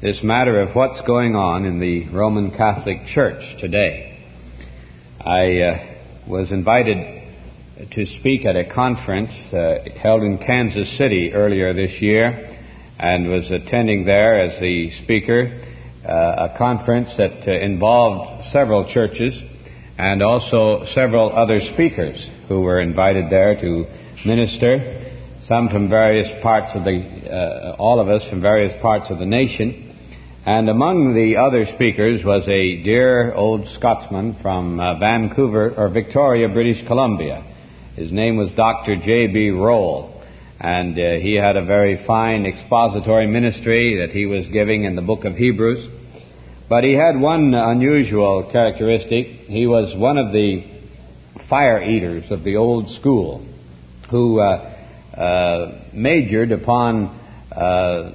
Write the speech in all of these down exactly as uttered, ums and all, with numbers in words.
this matter of what's going on in the Roman Catholic Church today. I uh, was invited to speak at a conference uh, held in Kansas City earlier this year, and was attending there as the speaker, uh, a conference that uh, involved several churches and also several other speakers who were invited there to minister, some from various parts of the, uh, all of us from various parts of the nation. And among the other speakers was a dear old Scotsman from uh, Vancouver, or Victoria, British Columbia. His name was Doctor J B Roll, and uh, he had a very fine expository ministry that he was giving in the book of Hebrews. But he had one unusual characteristic. He was one of the fire eaters of the old school who uh, uh, majored upon uh,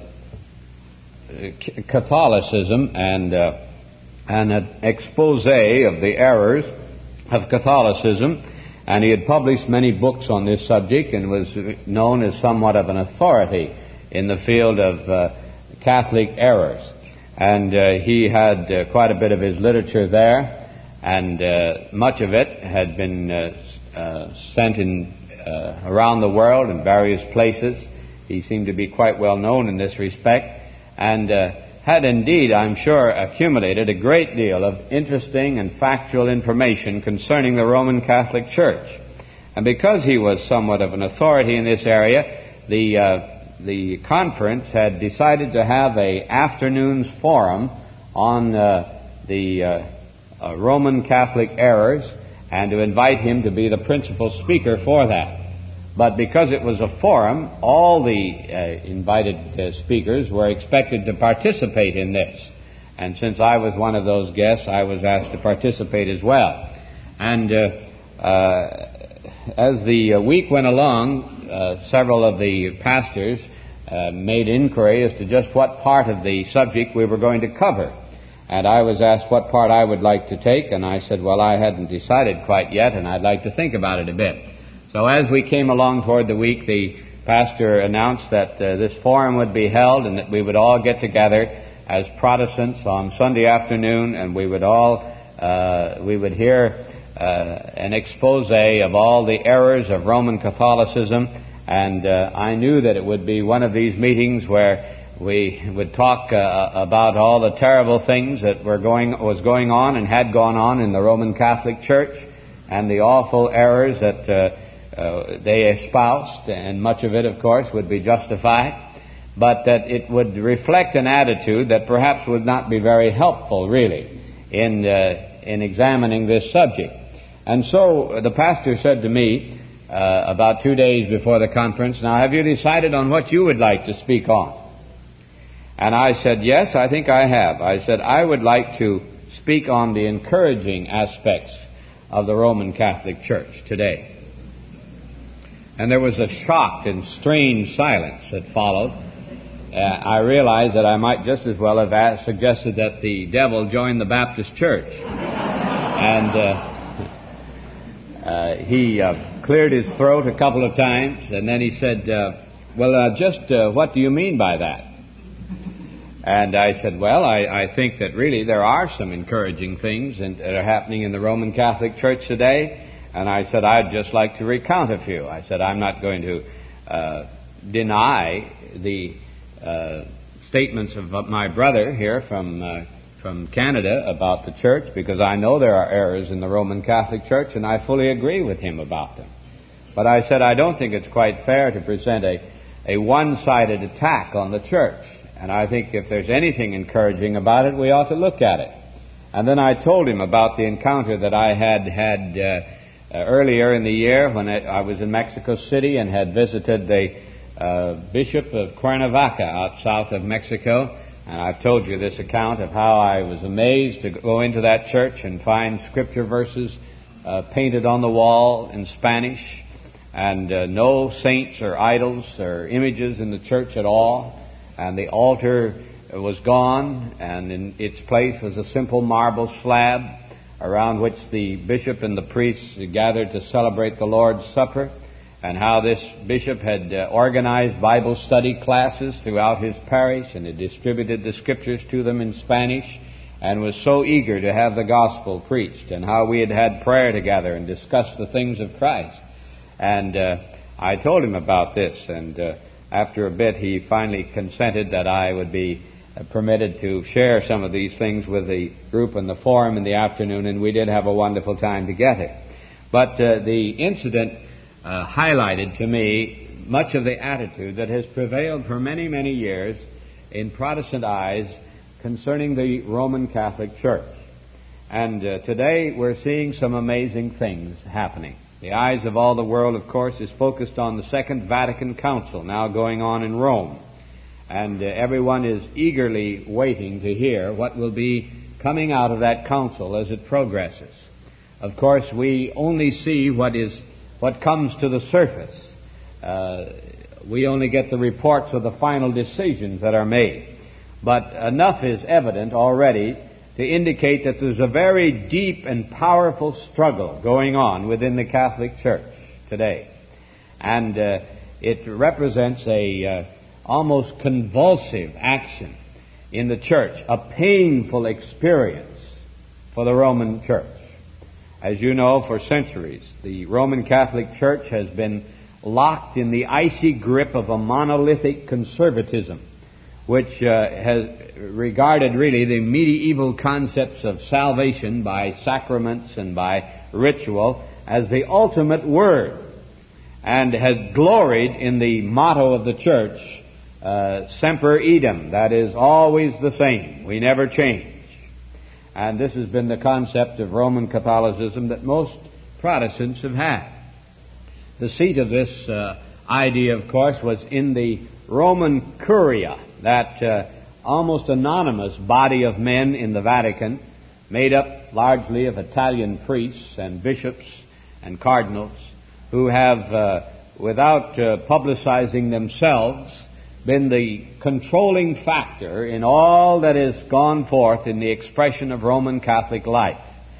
Catholicism and uh, and an expose of the errors of Catholicism, and he had published many books on this subject and was known as somewhat of an authority in the field of uh, Catholic errors. And uh, he had uh, quite a bit of his literature there, and uh, much of it had been uh, uh, sent in uh, around the world in various places. He seemed to be quite well known in this respect, and uh, had indeed, I'm sure, accumulated a great deal of interesting and factual information concerning the Roman Catholic Church. And because he was somewhat of an authority in this area, the uh, the conference had decided to have a afternoon's forum on uh, the uh, uh, Roman Catholic errors, and to invite him to be the principal speaker for that. But because it was a forum, all the uh, invited uh, speakers were expected to participate in this. And since I was one of those guests, I was asked to participate as well. And uh, uh, as the uh, week went along, uh, several of the pastors uh, made inquiry as to just what part of the subject we were going to cover. And I was asked what part I would like to take, and I said, well, I hadn't decided quite yet, and I'd like to think about it a bit. So as we came along toward the week, the pastor announced that uh, this forum would be held and that we would all get together as Protestants on Sunday afternoon, and we would all, uh, we would hear uh, an expose of all the errors of Roman Catholicism. And uh, I knew that it would be one of these meetings where we would talk uh, about all the terrible things that were going, was going on and had gone on in the Roman Catholic Church, and the awful errors that uh, Uh, they espoused, and much of it, of course, would be justified, but that it would reflect an attitude that perhaps would not be very helpful, really, in uh, in examining this subject. And so the pastor said to me uh, about two days before the conference, now, have you decided on what you would like to speak on? And I said, yes, I think I have. I said, I would like to speak on the encouraging aspects of the Roman Catholic Church today. And there was a shocked and strange silence that followed. Uh, I realized that I might just as well have asked, suggested that the devil join the Baptist Church. And uh, uh, he uh, cleared his throat a couple of times, and then he said, uh, well, uh, just uh, what do you mean by that? And I said, well, I, I think that really there are some encouraging things in, that are happening in the Roman Catholic Church today. And I said, I'd just like to recount a few. I said, I'm not going to uh, deny the uh, statements of my brother here from uh, from Canada about the church, because I know there are errors in the Roman Catholic Church, and I fully agree with him about them. But I said, I don't think it's quite fair to present a, a one-sided attack on the church. And I think if there's anything encouraging about it, we ought to look at it. And then I told him about the encounter that I had had uh, Uh, earlier in the year when I, I was in Mexico City and had visited the uh, Bishop of Cuernavaca out south of Mexico. And I've told you this account of how I was amazed to go into that church and find scripture verses uh, painted on the wall in Spanish, and uh, no saints or idols or images in the church at all. And the altar was gone, and in its place was a simple marble slab around which the bishop and the priests gathered to celebrate the Lord's Supper. and how this bishop had uh, organized Bible study classes throughout his parish and had distributed the scriptures to them in Spanish and was so eager to have the gospel preached, and how we had had prayer together and discussed the things of Christ. And uh, I told him about this, and uh, after a bit he finally consented that I would be uh, permitted to share some of these things with the group in the forum in the afternoon, and we did have a wonderful time together. But uh, the incident uh, highlighted to me much of the attitude that has prevailed for many, many years in Protestant eyes concerning the Roman Catholic Church. And uh, today we're seeing some amazing things happening. The eyes of all the world, of course, is focused on the Second Vatican Council now going on in Rome. And uh, everyone is eagerly waiting to hear what will be coming out of that council as it progresses. Of course, we only see what is what comes to the surface. Uh, we only get the reports of the final decisions that are made. But enough is evident already to indicate that there's a very deep and powerful struggle going on within the Catholic Church today. And uh, it represents a uh, almost convulsive action in the Church, a painful experience for the Roman Church. As you know, for centuries, the Roman Catholic Church has been locked in the icy grip of a monolithic conservatism, which uh, has regarded really the medieval concepts of salvation by sacraments and by ritual as the ultimate word, and has gloried in the motto of the Church, uh, Semper Idem, that is, always the same, we never change. And this has been the concept of Roman Catholicism that most Protestants have had. The seat of this uh, idea, of course, was in the Roman Curia, that uh, almost anonymous body of men in the Vatican, made up largely of Italian priests and bishops and cardinals, who have, uh, without uh, publicizing themselves, been the controlling factor in all that has gone forth in the expression of Roman Catholic life.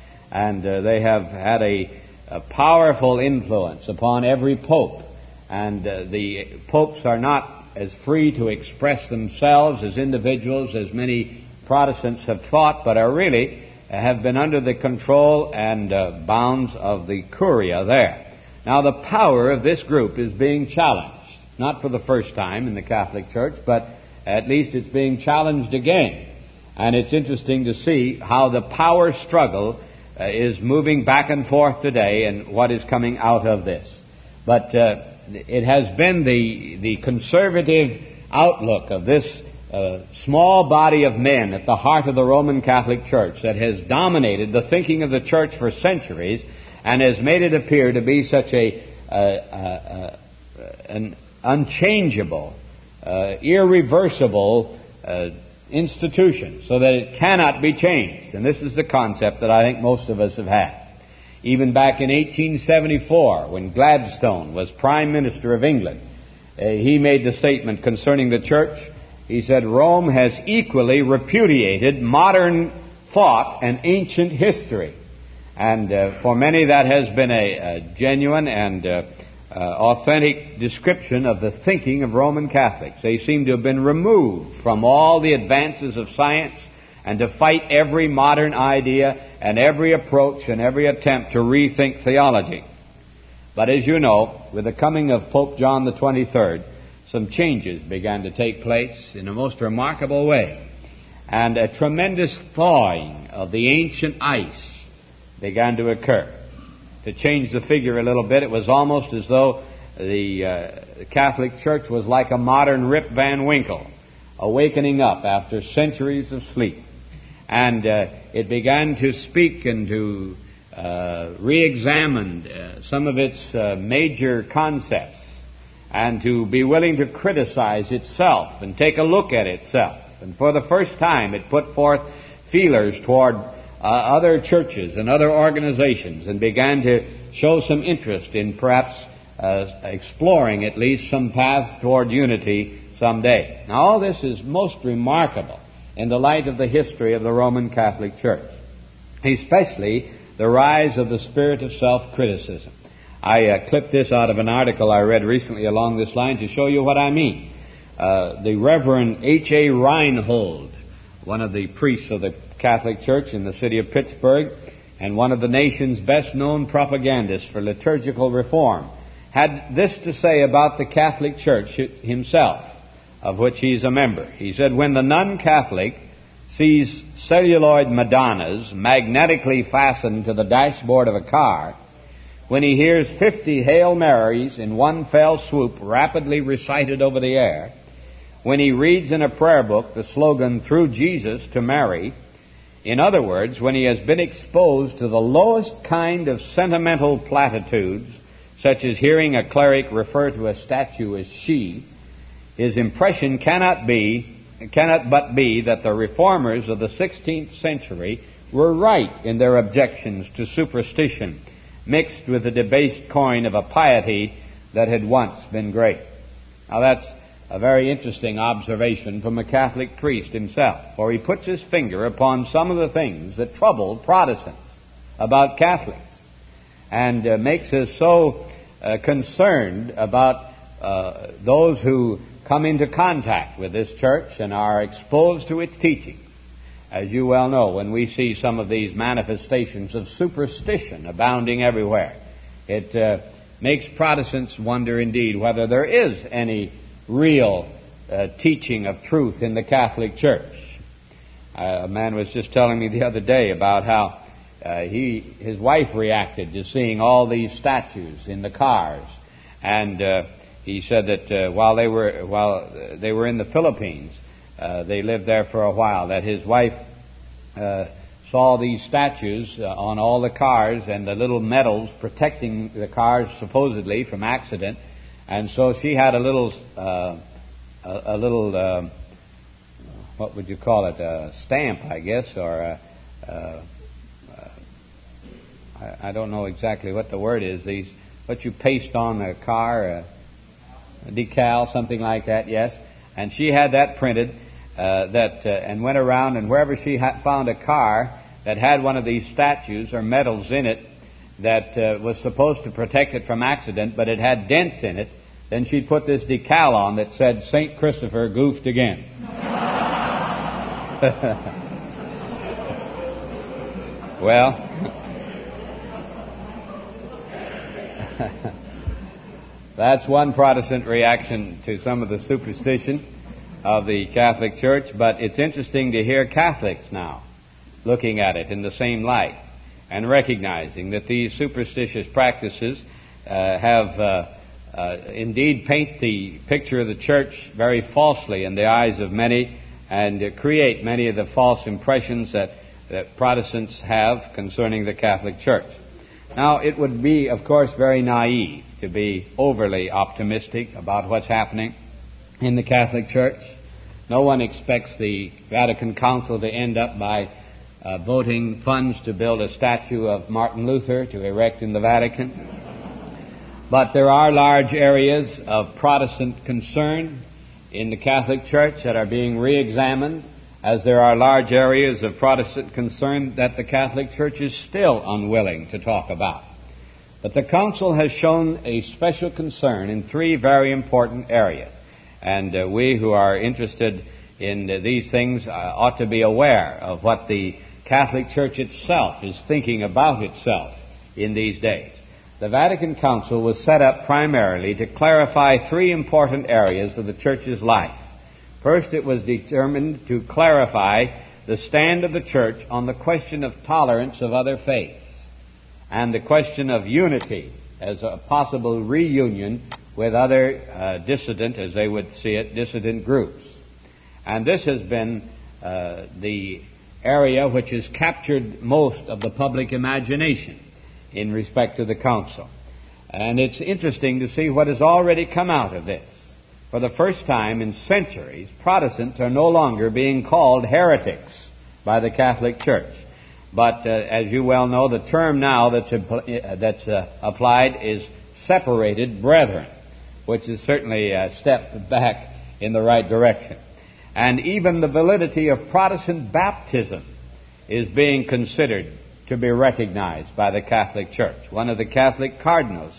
And uh, they have had a, a powerful influence upon every pope. And uh, the popes are not as free to express themselves as individuals as many Protestants have thought, but are really uh, have been under the control and uh, bounds of the Curia there. Now the power of this group is being challenged. Not for the first time in the Catholic Church, but at least it's being challenged again. And it's interesting to see how the power struggle uh, is moving back and forth today and what is coming out of this. But uh, it has been the, the conservative outlook of this uh, small body of men at the heart of the Roman Catholic Church that has dominated the thinking of the Church for centuries and has made it appear to be such a uh, uh, uh, an unchangeable, uh, irreversible uh, institution, so that it cannot be changed. And this is the concept that I think most of us have had. Even back in eighteen seventy-four, when Gladstone was Prime Minister of England, uh, he made the statement concerning the Church. He said, Rome has equally repudiated modern thought and ancient history. And uh, for many that has been a, a genuine and uh, Uh, authentic description of the thinking of Roman Catholics. They seem to have been removed from all the advances of science and to fight every modern idea and every approach and every attempt to rethink theology. But as you know, with the coming of Pope John the twenty-third, some changes began to take place in a most remarkable way. And a tremendous thawing of the ancient ice began to occur. To change the figure a little bit, it was almost as though the, uh, the Catholic Church was like a modern Rip Van Winkle, awakening up after centuries of sleep. And uh, it began to speak and to uh, re-examine uh, some of its uh, major concepts, and to be willing to criticize itself and take a look at itself. And for the first time, it put forth feelers toward Uh, other churches and other organizations, and began to show some interest in perhaps uh, exploring at least some paths toward unity someday. Now, all this is most remarkable in the light of the history of the Roman Catholic Church, especially the rise of the spirit of self-criticism. I uh, clipped this out of an article I read recently along this line to show you what I mean. Uh, the Reverend H A Reinhold, one of the priests of the Catholic Church in the city of Pittsburgh, and one of the nation's best-known propagandists for liturgical reform, had this to say about the Catholic Church himself, of which he's a member. He said, when the non-Catholic sees celluloid Madonnas magnetically fastened to the dashboard of a car, when he hears fifty Hail Marys in one fell swoop rapidly recited over the air, when he reads in a prayer book the slogan, through Jesus to Mary, in other words, when he has been exposed to the lowest kind of sentimental platitudes, such as hearing a cleric refer to a statue as she, his impression cannot be, cannot but be that the reformers of the sixteenth century were right in their objections to superstition, mixed with the debased coin of a piety that had once been great. Now that's a very interesting observation from a Catholic priest himself, for he puts his finger upon some of the things that troubled Protestants about Catholics, and uh, makes us so uh, concerned about uh, those who come into contact with this church and are exposed to its teachings. As you well know, when we see some of these manifestations of superstition abounding everywhere, it uh, makes Protestants wonder indeed whether there is any real uh, teaching of truth in the Catholic Church. Uh, a man was just telling me the other day about how uh, he, his wife reacted to seeing all these statues in the cars, and uh, he said that uh, while they were while they were in the Philippines, uh, they lived there for a while, that his wife uh, saw these statues uh, on all the cars and the little medals protecting the cars supposedly from accident. And so she had a little, uh, a, a little, uh, what would you call it, a stamp, I guess, or a, uh, uh, I, I don't know exactly what the word is. These, what you paste on a car, a, a decal, something like that. Yes. And she had that printed, uh, that, uh, and went around, and wherever she ha- found a car that had one of these statues or medals in it that uh, was supposed to protect it from accident, but it had dents in it, then she'd put this decal on that said, Saint Christopher goofed again. Well, that's one Protestant reaction to some of the superstition of the Catholic Church, but it's interesting to hear Catholics now looking at it in the same light and recognizing that these superstitious practices uh, have uh, uh, indeed paint the picture of the church very falsely in the eyes of many, and uh, create many of the false impressions that, that Protestants have concerning the Catholic Church. Now, it would be, of course, very naive to be overly optimistic about what's happening in the Catholic Church. No one expects the Vatican Council to end up by uh, voting funds to build a statue of Martin Luther to erect in the Vatican. But there are large areas of Protestant concern in the Catholic Church that are being re-examined, as there are large areas of Protestant concern that the Catholic Church is still unwilling to talk about. But the Council has shown a special concern in three very important areas. And uh, we who are interested in uh, these things uh, ought to be aware of what the Catholic Church itself is thinking about itself in these days. The Vatican Council was set up primarily to clarify three important areas of the Church's life. First, it was determined to clarify the stand of the Church on the question of tolerance of other faiths and the question of unity as a possible reunion with other uh, dissident, as they would see it, dissident groups. And this has been uh, the area which has captured most of the public imagination in respect to the Council. And it's interesting to see what has already come out of this. For the first time in centuries, Protestants are no longer being called heretics by the Catholic Church. But uh, as you well know, the term now that's, impl- uh, that's uh, applied is separated brethren, which is certainly a step back in the right direction. And even the validity of Protestant baptism is being considered to be recognized by the Catholic Church. One of the Catholic cardinals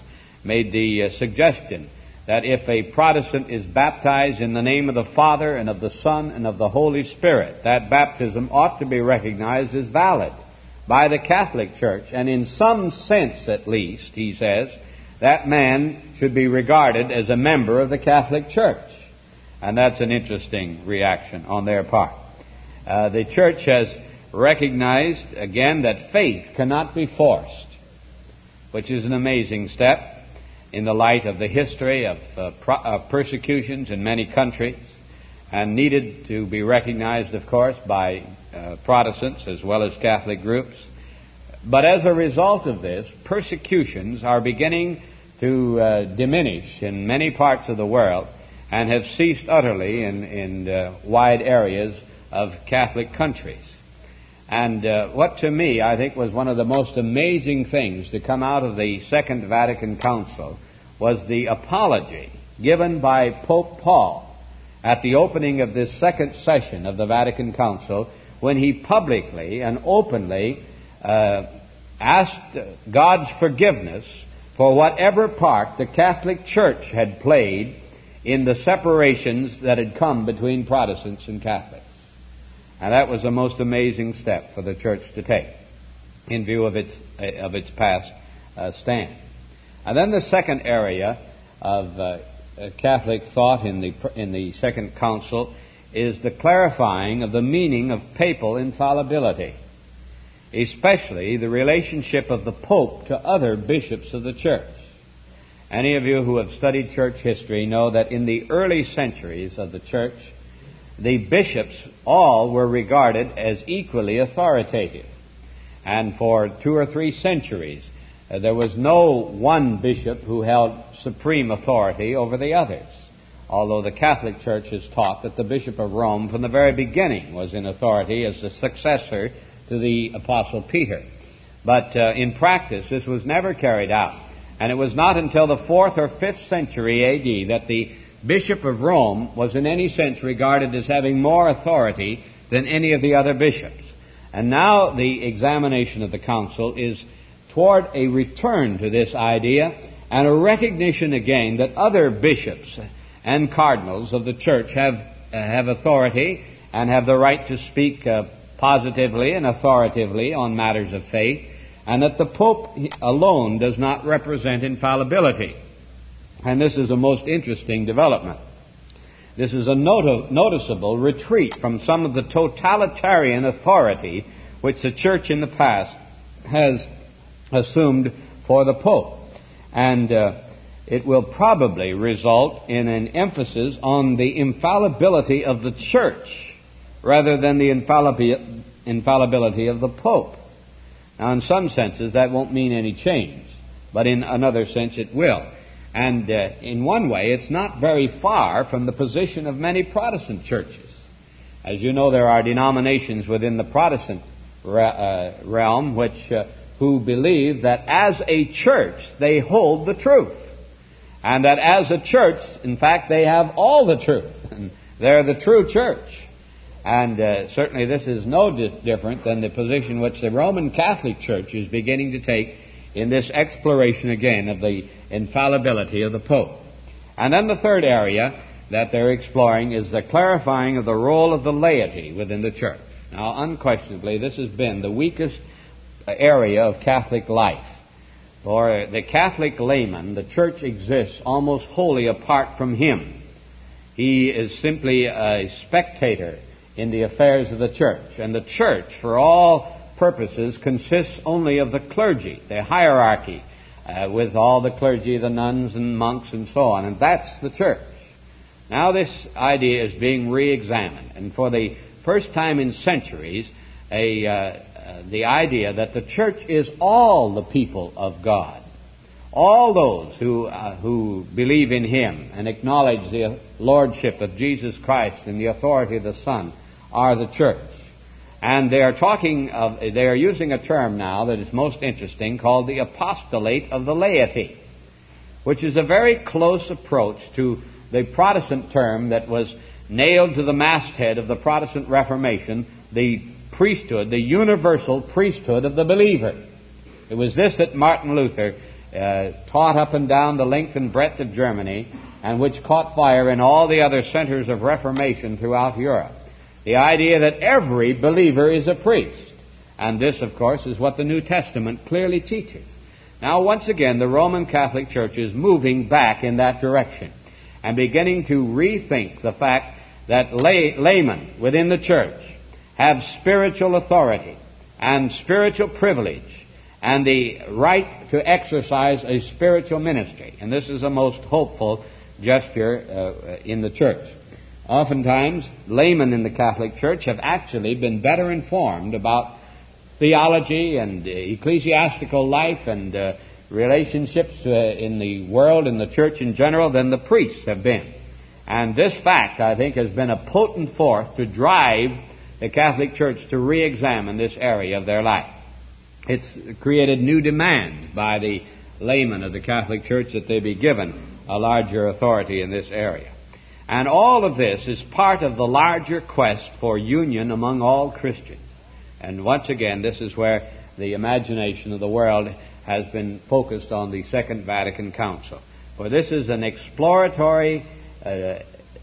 made the uh, suggestion that if a Protestant is baptized in the name of the Father and of the Son and of the Holy Spirit, that baptism ought to be recognized as valid by the Catholic Church. And in some sense, at least, he says, that man should be regarded as a member of the Catholic Church. And that's an interesting reaction on their part. Uh, the Church has recognized, again, that faith cannot be forced, which is an amazing step in the light of the history of, uh, pro- of persecutions in many countries, and needed to be recognized, of course, by uh, Protestants as well as Catholic groups. But as a result of this, persecutions are beginning to uh, diminish in many parts of the world and have ceased utterly in, in uh, wide areas of Catholic countries. And uh, what to me, I think, was one of the most amazing things to come out of the Second Vatican Council was the apology given by Pope Paul at the opening of this second session of the Vatican Council, when he publicly and openly uh, asked God's forgiveness for whatever part the Catholic Church had played in the separations that had come between Protestants and Catholics. And that was a most amazing step for the Church to take in view of its of its past uh, stand. And then the second area of uh, Catholic thought in the in the Second Council is the clarifying of the meaning of papal infallibility, especially the relationship of the Pope to other bishops of the Church. Any of you who have studied church history know that in the early centuries of the Church, the bishops all were regarded as equally authoritative. And for two or three centuries, uh, there was no one bishop who held supreme authority over the others. Although the Catholic Church has taught that the Bishop of Rome from the very beginning was in authority as the successor to the Apostle Peter. But uh, in practice, this was never carried out. And it was not until the fourth or fifth century A D that the Bishop of Rome was in any sense regarded as having more authority than any of the other bishops. And now the examination of the council is toward a return to this idea and a recognition again that other bishops and cardinals of the Church have, uh, have authority and have the right to speak uh, positively and authoritatively on matters of faith, and that the Pope alone does not represent infallibility. And this is a most interesting development. This is a not- noticeable retreat from some of the totalitarian authority which the Church in the past has assumed for the Pope. And uh, it will probably result in an emphasis on the infallibility of the Church rather than the infallibi- infallibility of the Pope. Now, in some senses, that won't mean any change, but in another sense, it will. And uh, in one way, it's not very far from the position of many Protestant churches. As you know, there are denominations within the Protestant re- uh, realm which uh, who believe that as a church they hold the truth, and that as a church, in fact, they have all the truth. And they're the true church. And uh, certainly this is no di- different than the position which the Roman Catholic Church is beginning to take in this exploration again of the infallibility of the Pope. And then the third area that they're exploring is the clarifying of the role of the laity within the Church. Now, unquestionably, this has been the weakest area of Catholic life. For the Catholic layman, the Church exists almost wholly apart from him. He is simply a spectator in the affairs of the Church. And the Church, for all purposes, consists only of the clergy, the hierarchy, uh, with all the clergy, the nuns and monks and so on. And that's the Church. Now this idea is being re-examined. And for the first time in centuries, a, uh, uh, the idea that the Church is all the people of God. All those who, uh, who believe in Him and acknowledge the Lordship of Jesus Christ and the authority of the Son are the Church. And they are talking of, they are using a term now that is most interesting called the apostolate of the laity, which is a very close approach to the Protestant term that was nailed to the masthead of the Protestant Reformation, the priesthood, the universal priesthood of the believer. It was this that Martin Luther uh, taught up and down the length and breadth of Germany, and which caught fire in all the other centers of Reformation throughout Europe. The idea that every believer is a priest. And this, of course, is what the New Testament clearly teaches. Now, once again, the Roman Catholic Church is moving back in that direction and beginning to rethink the fact that lay, laymen within the church have spiritual authority and spiritual privilege and the right to exercise a spiritual ministry. And this is a most hopeful gesture uh, in the church. Oftentimes, laymen in the Catholic Church have actually been better informed about theology and uh, ecclesiastical life and uh, relationships uh, in the world and the church in general than the priests have been. And this fact, I think, has been a potent force to drive the Catholic Church to re-examine this area of their life. It's created new demands by the laymen of the Catholic Church that they be given a larger authority in this area. And all of this is part of the larger quest for union among all Christians. And once again, this is where the imagination of the world has been focused on the Second Vatican Council. For this is an exploratory uh,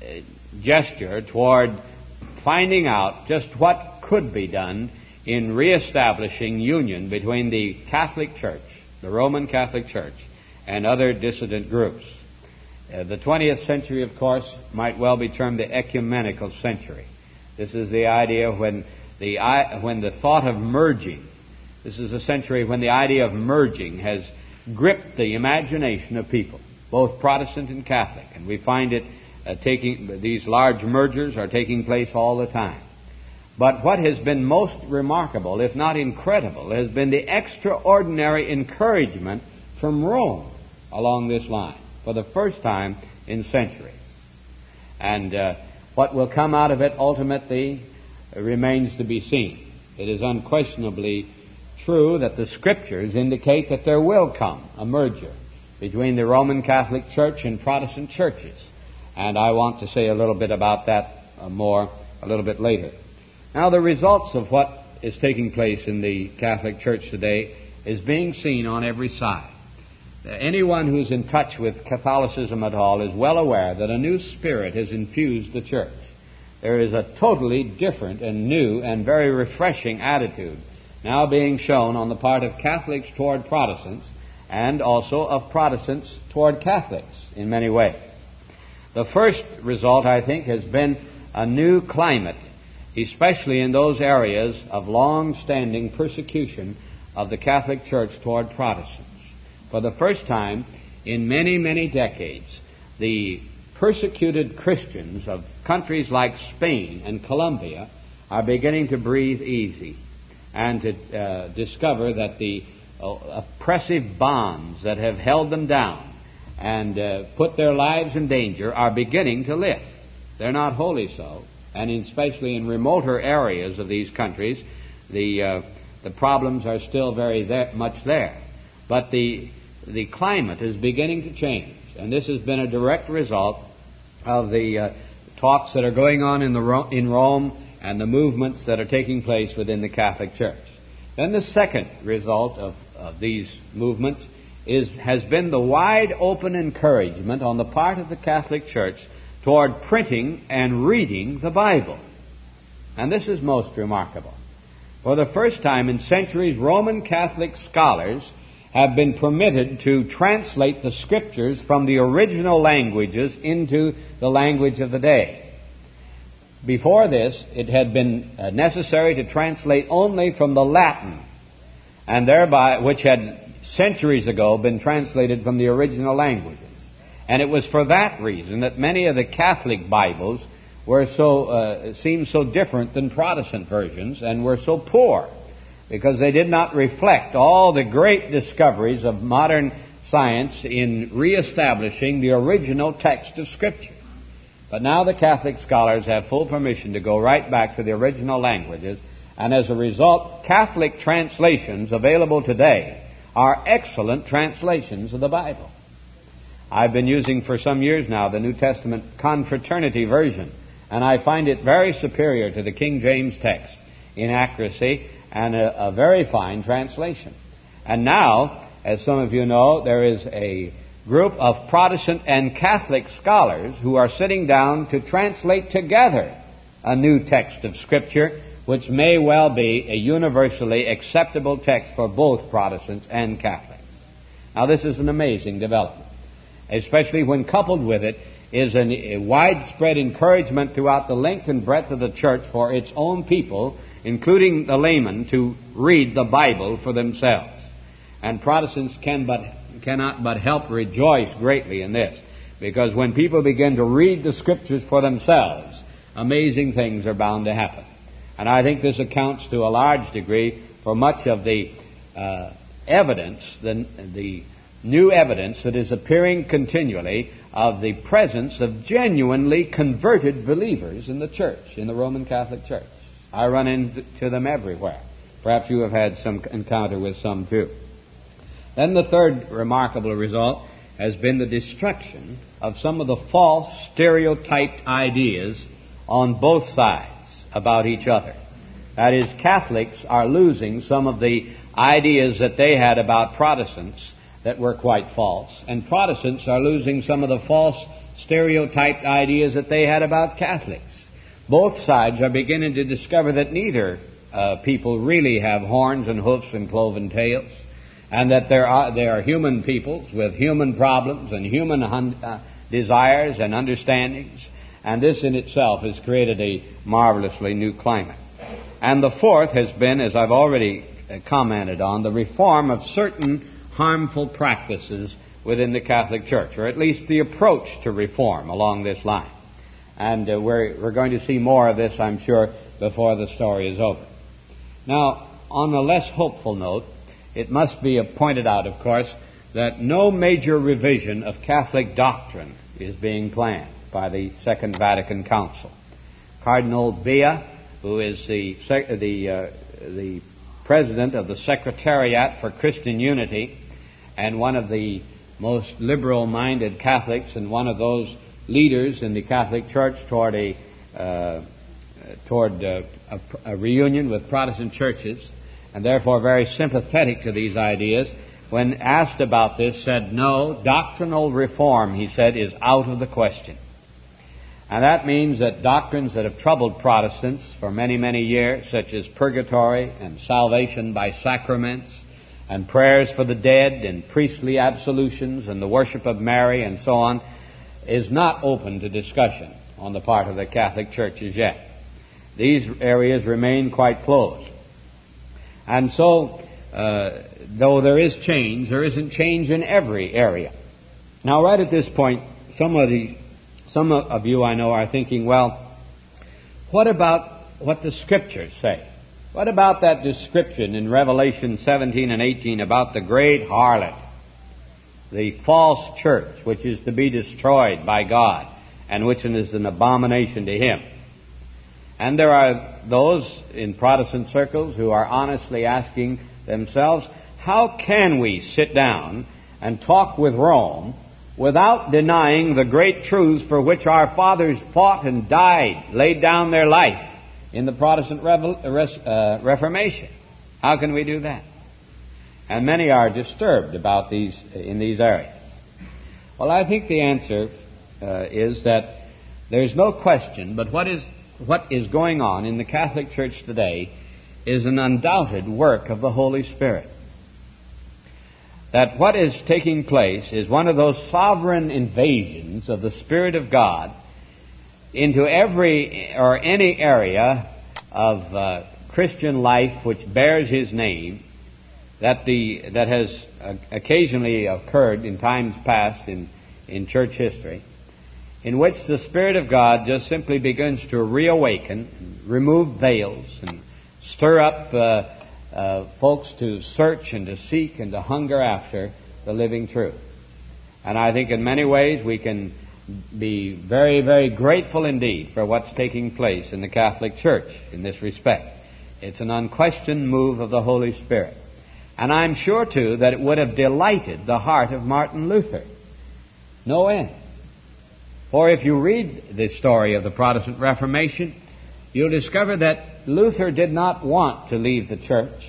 gesture toward finding out just what could be done in reestablishing union between the Catholic Church, the Roman Catholic Church, and other dissident groups. Uh, the twentieth century, of course, might well be termed the ecumenical century. This is the idea when the when the thought of merging, this is a century when the idea of merging has gripped the imagination of people, both Protestant and Catholic. And we find it uh, taking, these large mergers are taking place all the time. But what has been most remarkable, if not incredible, has been the extraordinary encouragement from Rome along this line for the first time in centuries. And uh, what will come out of it ultimately remains to be seen. It is unquestionably true that the Scriptures indicate that there will come a merger between the Roman Catholic Church and Protestant churches. And I want to say a little bit about that uh, more a little bit later. Now, the results of what is taking place in the Catholic Church today is being seen on every side. Uh, anyone who's in touch with Catholicism at all is well aware that a new spirit has infused the church. There is a totally different and new and very refreshing attitude now being shown on the part of Catholics toward Protestants and also of Protestants toward Catholics in many ways. The first result, I think, has been a new climate, especially in those areas of long-standing persecution of the Catholic Church toward Protestants. For the first time in many, many decades, the persecuted Christians of countries like Spain and Colombia are beginning to breathe easy and to uh, discover that the uh, oppressive bonds that have held them down and uh, put their lives in danger are beginning to lift. They're not wholly so, and especially in remoter areas of these countries, the uh, the problems are still very there, much there. But the the climate is beginning to change, and this has been a direct result of the uh, talks that are going on in the Ro- in Rome and the movements that are taking place within the Catholic Church. Then the second result of, of these movements is has been the wide open encouragement on the part of the Catholic Church toward printing and reading the Bible. And this is most remarkable. For the first time in centuries, Roman Catholic scholars have been permitted to translate the Scriptures from the original languages into the language of the day. Before this, it had been necessary to translate only from the Latin, and thereby, which had centuries ago been translated from the original languages. And it was for that reason that many of the Catholic Bibles were so uh, seemed so different than Protestant versions and were so poor, because they did not reflect all the great discoveries of modern science in reestablishing the original text of Scripture. But now the Catholic scholars have full permission to go right back to the original languages, and as a result, Catholic translations available today are excellent translations of the Bible. I've been using for some years now the New Testament Confraternity version, and I find it very superior to the King James text in accuracy and a, a very fine translation. And now as some of you know, there is a group of Protestant and Catholic scholars who are sitting down to translate together a new text of Scripture, which may well be a universally acceptable text for both Protestants and Catholics. Now, this is an amazing development, especially when coupled with it is an, a widespread encouragement throughout the length and breadth of the church for its own people, including the laymen, to read the Bible for themselves. And Protestants can but, cannot but help rejoice greatly in this, because when people begin to read the Scriptures for themselves, amazing things are bound to happen. And I think this accounts to a large degree for much of the uh, evidence, the, the new evidence that is appearing continually of the presence of genuinely converted believers in the church, in the Roman Catholic Church. I run into them everywhere. Perhaps you have had some encounter with some too. Then the third remarkable result has been the destruction of some of the false stereotyped ideas on both sides about each other. That is, Catholics are losing some of the ideas that they had about Protestants that were quite false, and Protestants are losing some of the false stereotyped ideas that they had about Catholics. Both sides are beginning to discover that neither uh, people really have horns and hoofs and cloven tails, and that there are, there are human peoples with human problems and human un, uh, desires and understandings, and this in itself has created a marvelously new climate. And the fourth has been, as I've already commented on, the reform of certain harmful practices within the Catholic Church, or at least the approach to reform along this line. And uh, we're, we're going to see more of this, I'm sure, before the story is over. Now, on a less hopeful note, it must be pointed out, of course, that no major revision of Catholic doctrine is being planned by the Second Vatican Council. Cardinal Bea, who is the the uh, the president of the Secretariat for Christian Unity, and one of the most liberal-minded Catholics, and one of those leaders in the Catholic Church toward a uh, toward uh, a, a reunion with Protestant churches, and therefore very sympathetic to these ideas, when asked about this, said, "No, doctrinal reform," he said, "is out of the question." And that means that doctrines that have troubled Protestants for many, many years, such as purgatory and salvation by sacraments and prayers for the dead and priestly absolutions and the worship of Mary and so on, is not open to discussion on the part of the Catholic Church as yet. These areas remain quite closed. And so, uh, though there is change, there isn't change in every area. Now, right at this point, some of the Some of you, I know, are thinking, well, what about what the Scriptures say? What about that description in Revelation seventeen and eighteen about the great harlot, the false church, which is to be destroyed by God, and which is an abomination to Him? And there are those in Protestant circles who are honestly asking themselves, how can we sit down and talk with Rome without denying the great truths for which our fathers fought and died, laid down their life in the Protestant Revel- uh, Reformation? How can we do that? And many are disturbed about these in these areas. Well, I think the answer uh, is that there's no question, but what is what is going on in the Catholic Church today is an undoubted work of the Holy Spirit. That what is taking place is one of those sovereign invasions of the Spirit of God into every or any area of uh, Christian life which bears His name, that the that has uh, occasionally occurred in times past in, in church history, in which the Spirit of God just simply begins to reawaken, remove veils, and stir up uh, Uh, folks to search and to seek and to hunger after the living truth. And I think in many ways we can be very, very grateful indeed for what's taking place in the Catholic Church in this respect. It's an unquestioned move of the Holy Spirit. And I'm sure, too, that it would have delighted the heart of Martin Luther. No end. For if you read the story of the Protestant Reformation, you'll discover that Luther did not want to leave the church,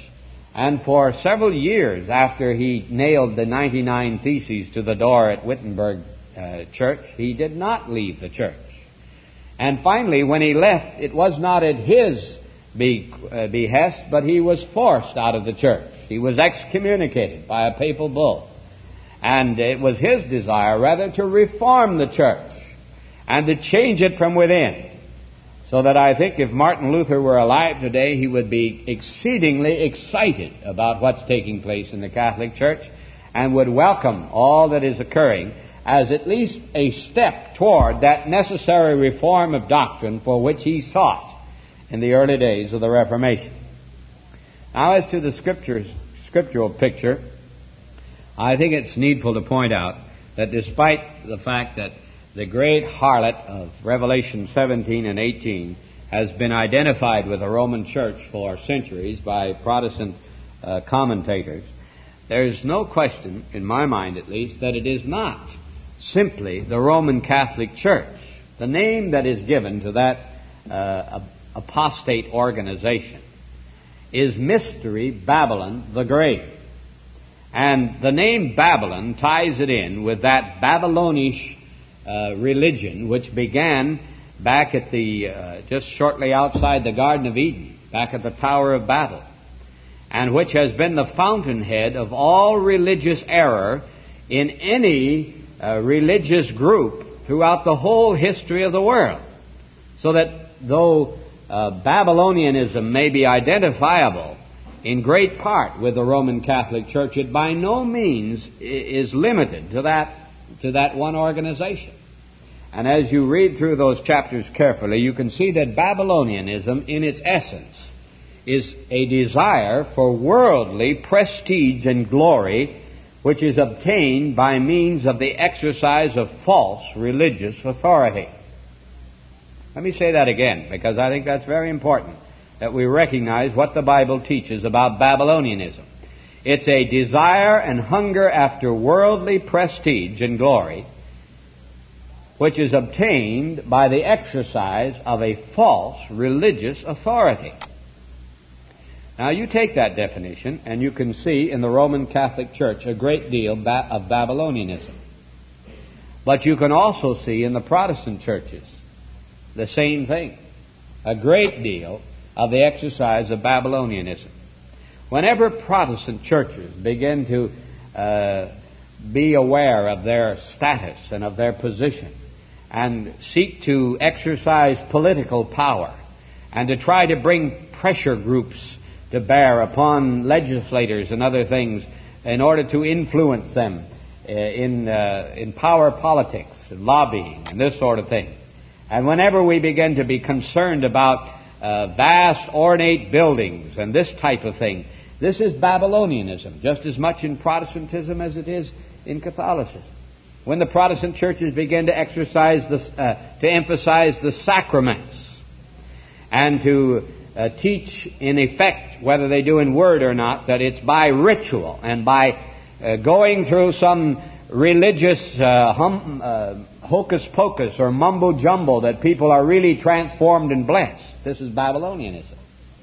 And for several years after he nailed the ninety-nine Theses to the door at Wittenberg uh, Church, he did not leave the church. And finally, when he left, it was not at his be, uh, behest, but he was forced out of the church. He was excommunicated by a papal bull. And it was his desire, rather, to reform the church and to change it from within. So that I think if Martin Luther were alive today, he would be exceedingly excited about what's taking place in the Catholic Church and would welcome all that is occurring as at least a step toward that necessary reform of doctrine for which he sought in the early days of the Reformation. Now, as to the scriptures, scriptural picture, I think it's needful to point out that despite the fact that the great harlot of Revelation seventeen and eighteen has been identified with the Roman Church for centuries by Protestant uh, commentators, there is no question, in my mind at least, that it is not simply the Roman Catholic Church. The name that is given to that uh, apostate organization is Mystery Babylon the Great. And the name Babylon ties it in with that Babylonish Uh, religion which began back at the uh, just shortly outside the Garden of Eden, back at the Tower of Babel, and which has been the fountainhead of all religious error in any uh, religious group throughout the whole history of the world. So that though uh, Babylonianism may be identifiable in great part with the Roman Catholic Church, it by no means is limited to that to that one organization. And as you read through those chapters carefully, you can see that Babylonianism, in its essence, is a desire for worldly prestige and glory, which is obtained by means of the exercise of false religious authority. Let me say that again, because I think that's very important, that we recognize what the Bible teaches about Babylonianism. It's a desire and hunger after worldly prestige and glory, which is obtained by the exercise of a false religious authority. Now, you take that definition, and you can see in the Roman Catholic Church a great deal of Babylonianism. But you can also see in the Protestant churches the same thing, a great deal of the exercise of Babylonianism. Whenever Protestant churches begin to uh, be aware of their status and of their position and seek to exercise political power and to try to bring pressure groups to bear upon legislators and other things in order to influence them uh, in, uh, in power politics and lobbying and this sort of thing. And whenever we begin to be concerned about uh, vast ornate buildings and this type of thing, this is Babylonianism, just as much in Protestantism as it is in Catholicism. When the Protestant churches begin to exercise the, uh, to emphasize the sacraments and to uh, teach in effect, whether they do in word or not, that it's by ritual and by uh, going through some religious uh, hum, uh, hocus pocus or mumbo jumbo that people are really transformed and blessed. This is Babylonianism.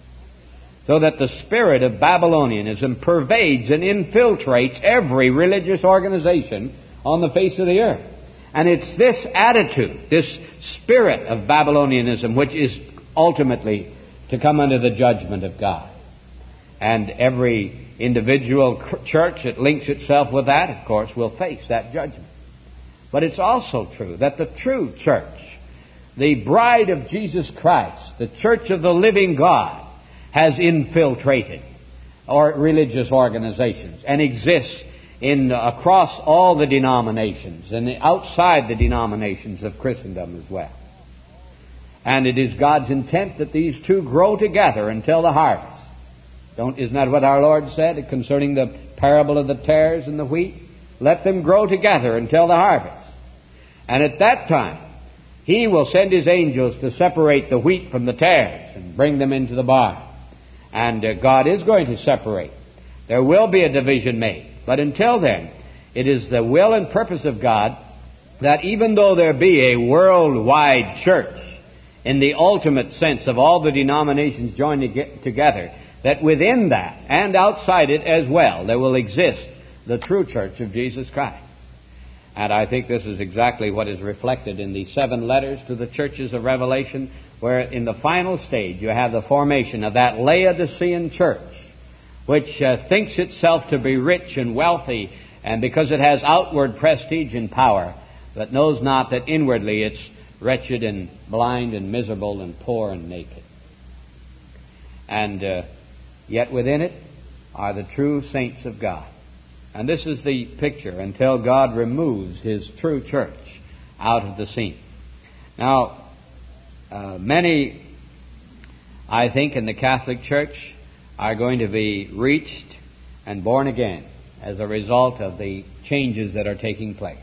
So that the spirit of Babylonianism pervades and infiltrates every religious organization on the face of the earth. And it's this attitude, this spirit of Babylonianism, which is ultimately to come under the judgment of God. And every individual church that links itself with that, of course, will face that judgment. But it's also true that the true church, the bride of Jesus Christ, the church of the living God, has infiltrated or religious organizations and exists in across all the denominations and outside the denominations of Christendom as well. And it is God's intent that these two grow together until the harvest. Don't, isn't that what our Lord said concerning the parable of the tares and the wheat? Let them grow together until the harvest. And at that time, He will send His angels to separate the wheat from the tares and bring them into the barn. And uh, God is going to separate. There will be a division made. But until then, it is the will and purpose of God that even though there be a worldwide church, in the ultimate sense of all the denominations joined together, that within that and outside it as well, there will exist the true church of Jesus Christ. And I think this is exactly what is reflected in the seven letters to the churches of Revelation, where in the final stage you have the formation of that Laodicean church, which uh, thinks itself to be rich and wealthy, and because it has outward prestige and power, but knows not that inwardly it's wretched and blind and miserable and poor and naked. And uh, yet within it are the true saints of God. And this is the picture until God removes His true church out of the scene. Now, uh, many, I think, in the Catholic Church are going to be reached and born again as a result of the changes that are taking place.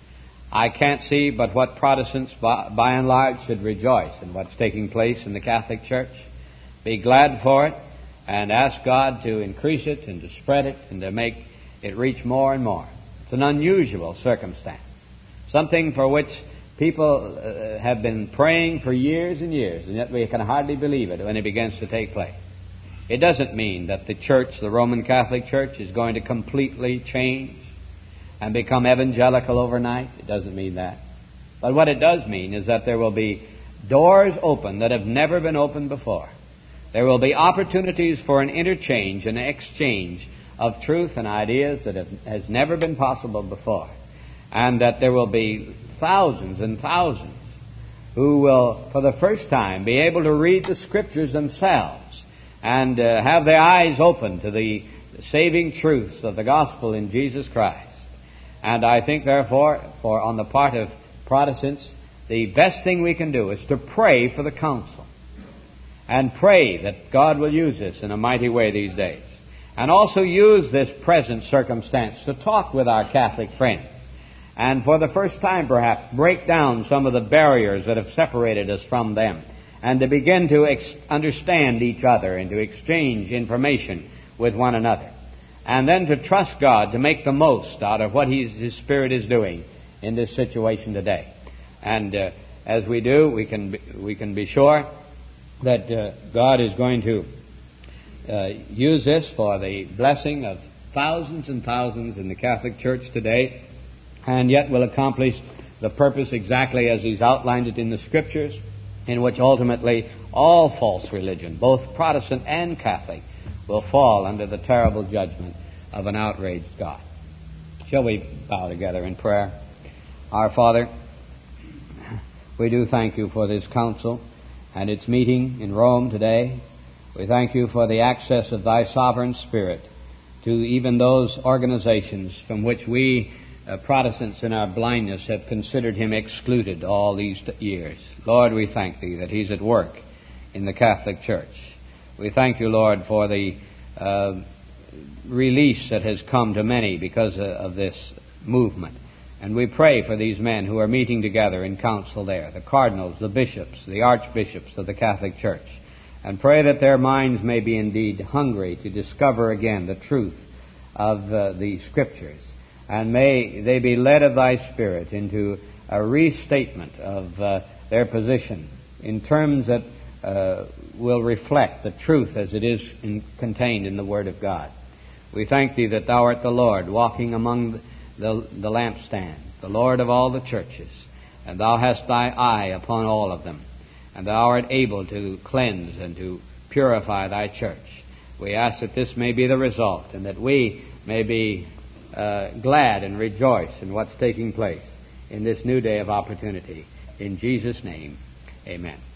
I can't see but what Protestants, by, by and large, should rejoice in what's taking place in the Catholic Church, be glad for it, and ask God to increase it and to spread it and to make it reach more and more. It's an unusual circumstance, something for which people uh, have been praying for years and years, and yet we can hardly believe it when it begins to take place. It doesn't mean that the Church, the Roman Catholic Church, is going to completely change and become evangelical overnight. It doesn't mean that. But what it does mean is that there will be doors open that have never been opened before. There will be opportunities for an interchange, an exchange of truth and ideas that have, has never been possible before. And that there will be thousands and thousands who will, for the first time, be able to read the Scriptures themselves and uh, have their eyes open to the saving truths of the gospel in Jesus Christ. And I think, therefore, for on the part of Protestants, the best thing we can do is to pray for the council and pray that God will use this in a mighty way these days. And also use this present circumstance to talk with our Catholic friends. And for the first time, perhaps, break down some of the barriers that have separated us from them. And to begin to ex- understand each other and to exchange information with one another. And then to trust God to make the most out of what he's, His Spirit is doing in this situation today. And uh, as we do, we can be, we can be sure that uh, God is going to Uh, use this for the blessing of thousands and thousands in the Catholic Church today, and yet will accomplish the purpose exactly as He's outlined it in the Scriptures, in which ultimately all false religion, both Protestant and Catholic, will fall under the terrible judgment of an outraged God. Shall we bow together in prayer? Our Father, we do thank You for this council and its meeting in Rome today. We thank You for the access of Thy sovereign Spirit to even those organizations from which we uh, Protestants in our blindness have considered Him excluded all these years. Lord, we thank Thee that He's at work in the Catholic Church. We thank You, Lord, for the uh, release that has come to many because of this movement. And we pray for these men who are meeting together in council there, the cardinals, the bishops, the archbishops of the Catholic Church. And pray that their minds may be indeed hungry to discover again the truth of uh, the Scriptures. And may they be led of Thy Spirit into a restatement of uh, their position in terms that uh, will reflect the truth as it is in, contained in the Word of God. We thank Thee that Thou art the Lord, walking among the, the lampstand, the Lord of all the churches, and Thou hast Thy eye upon all of them. And Thou art able to cleanse and to purify Thy church. We ask that this may be the result, and that we may be uh, glad and rejoice in what's taking place in this new day of opportunity. In Jesus' name, amen.